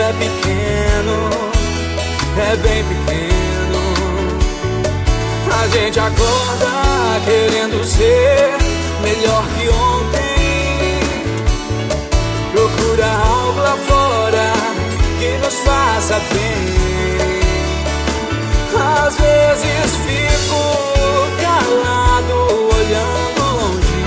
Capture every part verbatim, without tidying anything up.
é pequeno, é bem pequeno. A gente acorda querendo ser melhor que ontem. Procura algo lá fora que nos faça bem. Às vezes fico calado olhando longe.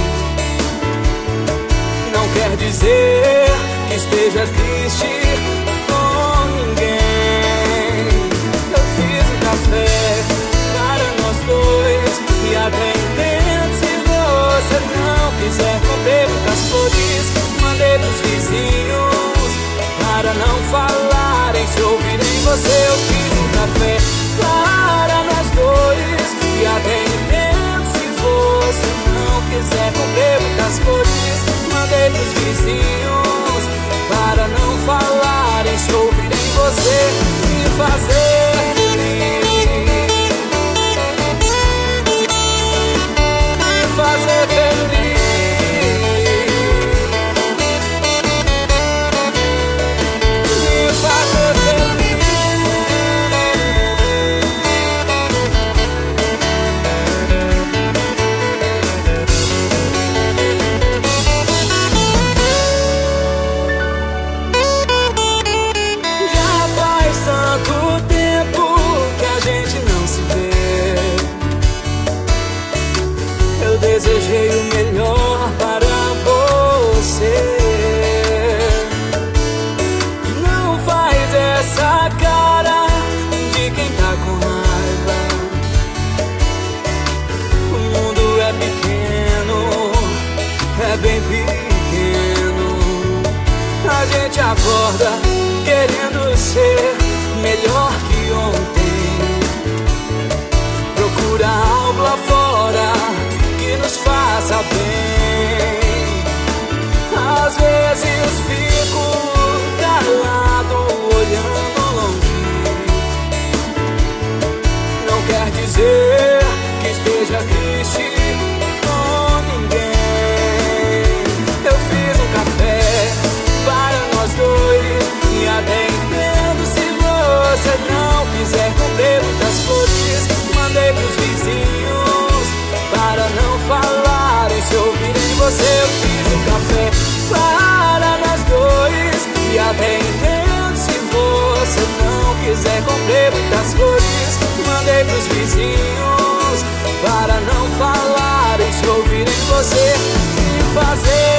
Não quer dizer que esteja triste com ninguém. Eu fiz um café para nós dois e até entendo se você não quiser. Comprei muitas flores, mandei pros vizinhos para não falarem se ouvirem você. Eu fiz um café para nós dois e até entendo se você não quiser. Comprei muitas flores, mandei pros vizinhos para não falarem se ouvirem você me fazer feliz, me fazer feliz. Desejei o melhor para você. Não faz essa cara de quem tá com raiva. O mundo é pequeno, é bem pequeno. A gente acorda querendo ser melhor que ontem. Procura algo lá fora que nos faça bem. Às vezes fico calado olhando longe. Não quer dizer que esteja triste com ninguém. Eu fiz um café para nós dois e até entendo se você não quiser. Comprei muitas flores, mandei pros vizinhos para não falarem se ouvirem você. Eu fiz um café para nós dois e até entendo se você não quiser. Comprei muitas flores, mandei pros vizinhos para não falarem se ouvirem você me fazer